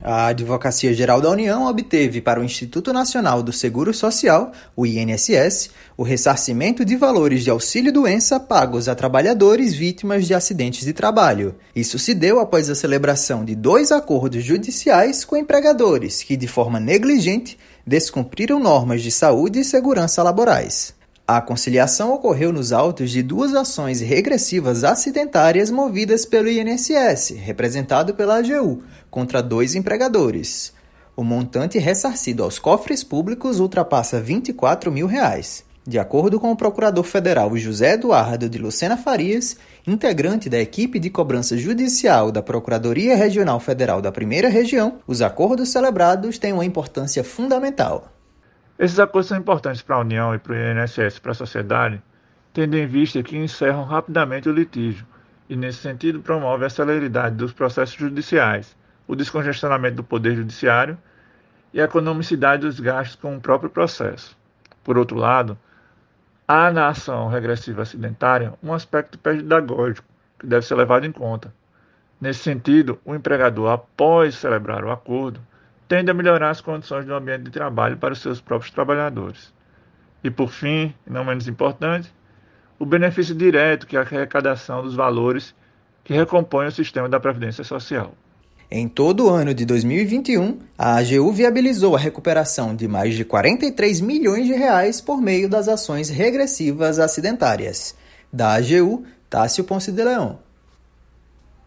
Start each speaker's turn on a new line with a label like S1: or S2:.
S1: A Advocacia Geral da União obteve para o Instituto Nacional do Seguro Social, o INSS, o ressarcimento de valores de auxílio-doença pagos a trabalhadores vítimas de acidentes de trabalho. Isso se deu após a celebração de 2 acordos judiciais com empregadores que, de forma negligente, descumpriram normas de saúde e segurança laborais. A conciliação ocorreu nos autos de 2 ações regressivas acidentárias movidas pelo INSS, representado pela AGU, contra 2 empregadores. O montante ressarcido aos cofres públicos ultrapassa R$ 24 mil. De acordo com o procurador federal José Eduardo de Lucena Farias, integrante da equipe de cobrança judicial da Procuradoria Regional Federal da Primeira Região, os acordos celebrados têm uma importância fundamental.
S2: Esses acordos são importantes para a União e para o INSS e para a sociedade, tendo em vista que encerram rapidamente o litígio e, nesse sentido, promove a celeridade dos processos judiciais, o descongestionamento do Poder Judiciário e a economicidade dos gastos com o próprio processo. Por outro lado, há na ação regressiva acidentária um aspecto pedagógico que deve ser levado em conta. Nesse sentido, o empregador, após celebrar o acordo, tende a melhorar as condições do ambiente de trabalho para os seus próprios trabalhadores. E, por fim, e não menos importante, o benefício direto que é a arrecadação dos valores que recompõem o sistema da Previdência Social.
S1: Em todo o ano de 2021, a AGU viabilizou a recuperação de mais de R$ 43 milhões por meio das ações regressivas acidentárias. Da AGU, Tássio Ponce de Leão.